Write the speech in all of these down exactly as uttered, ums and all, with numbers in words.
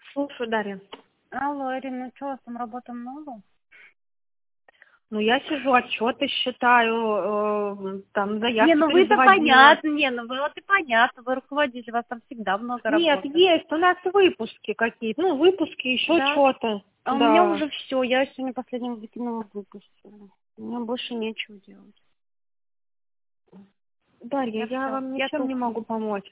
Слушаю, Дарья. Алло, Ирина, ну что, у вас там работы много? Ну, я сижу, отчеты считаю, э, там заявки Не, ну вы-то переводила. понятно, не, ну вы вот и понятно, вы руководитель, у вас там всегда много Нет, работы. есть, у нас выпуски какие-то, ну, выпуски, еще Да? что-то. А у меня Да. уже все, я сегодня последнего выкинула выпустила. У меня больше нечего делать. Дарья, Я я все, вам я ничем не тухну. могу помочь.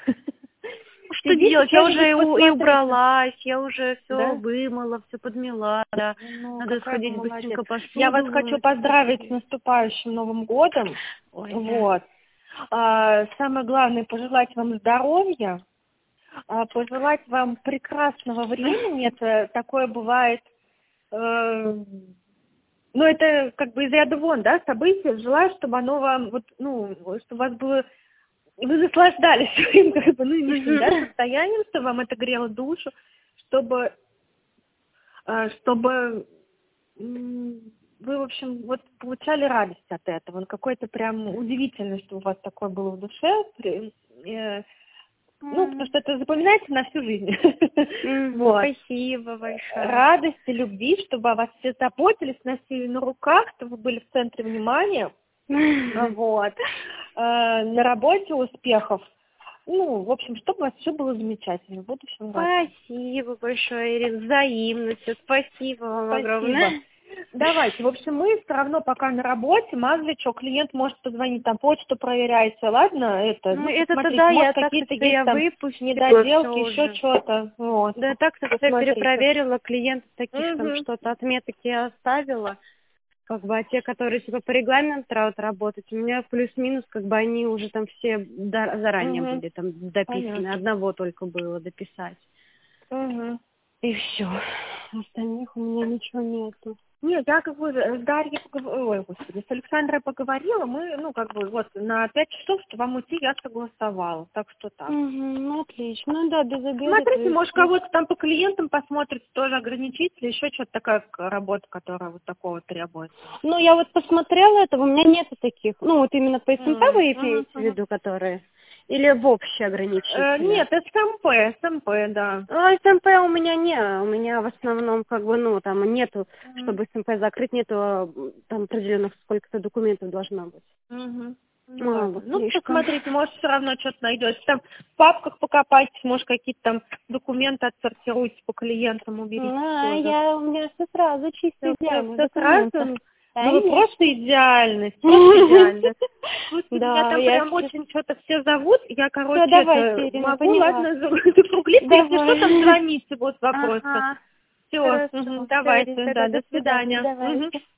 Что Сидите, делать? Я что-нибудь уже и, у- и посмотрите. убралась, я уже все Да? вымыла, все подмела, да. Ну, Надо какая вы сходить молодец. быстренько Я вас посуду хочу вымыть, поздравить с посмотреть. наступающим Новым годом. Ой, да. Вот. А, самое главное, пожелать вам здоровья, а, пожелать вам прекрасного времени. Это такое бывает, э, ну, это как бы из ряда вон, да, событие. Желаю, чтобы оно вам, вот, ну, чтобы у вас было, вы наслаждались своим, как бы, нынешним, да, Мгм. состоянием, чтобы вам это грело душу, чтобы, э, чтобы м, вы, в общем, вот получали радость от этого. Он какой-то прям удивительный, что у вас такое было в душе. При- э, Ну, потому М, что это запоминается на всю жизнь. мгм. Вот. Спасибо большое. Радости, любви, чтобы о вас все заботились, носили на руках, чтобы вы были в центре внимания. Вот. Э, На работе успехов. Ну, в общем, чтобы у вас все было замечательно в будущем году. Спасибо большое, Ирина, взаимно все. Спасибо вам Спасибо. огромное. Давайте, в общем, мы все равно пока на работе, мало ли что, клиент может позвонить, там почту проверяйте, ладно, это, Ну, ну, это-то посмотрите, да, может, я так-то какие-то теперь есть я там выпустила все недоделки, еще уже. что-то, вот, Да, я так-то все посмотрите. перепроверила, клиентов таких там Угу, что-то отметки я оставила. Как бы, а те, которые типа по регламенту будут работать, у меня плюс-минус, как бы они уже там все да- заранее угу, были там дописаны. понятно. Одного только было дописать. Угу. И все. Остальных у меня ничего нету. Нет, я как бы с Дарьей поговорила, ой, господи, с Александрой поговорила, мы, ну, как бы, вот, на пять часов, что вам уйти, я согласовала, так что так. Угу, ну отлично. Ну да, без обеда, то Смотрите, есть. может, кого-то там по клиентам посмотрите, тоже ограничители, еще что-то такая к- работа, которая вот такого требует. Ну, я вот посмотрела это, у меня нету таких. Ну, вот именно по СМП М, вы мгм, имеете в мгм. виду, которые? Или в общие Э, ограничители? Нет, СМП, СМП, да. А СМП у меня не, у меня в основном как бы, ну, там нету, Мгм, чтобы СМП закрыть, нету а, там определенных сколько-то документов должно быть. мгм. Ну А, ладно. вот Ну, слишком. посмотрите, может, все равно что-то найдете. Там в папках покопайтесь, может, какие-то там документы отсортируйте по клиентам, уберите А, тоже. я, у меня все сразу чисто Все, все, идеально в все сразу. документах. Ну, вы просто Конечно. идеальность, просто идеальность. Слушайте, меня Да, там я прям все. очень что-то все зовут. Я, Все, короче, это, давайте, Ирина, могу, поняла. ладно, закруглиться. Если что, там Давай. звоните, будут вопросы. Ага. Все, Хорошо. Все, давайте, Ирина, тогда да, до до свидания. свидания. Мгм. Давайте.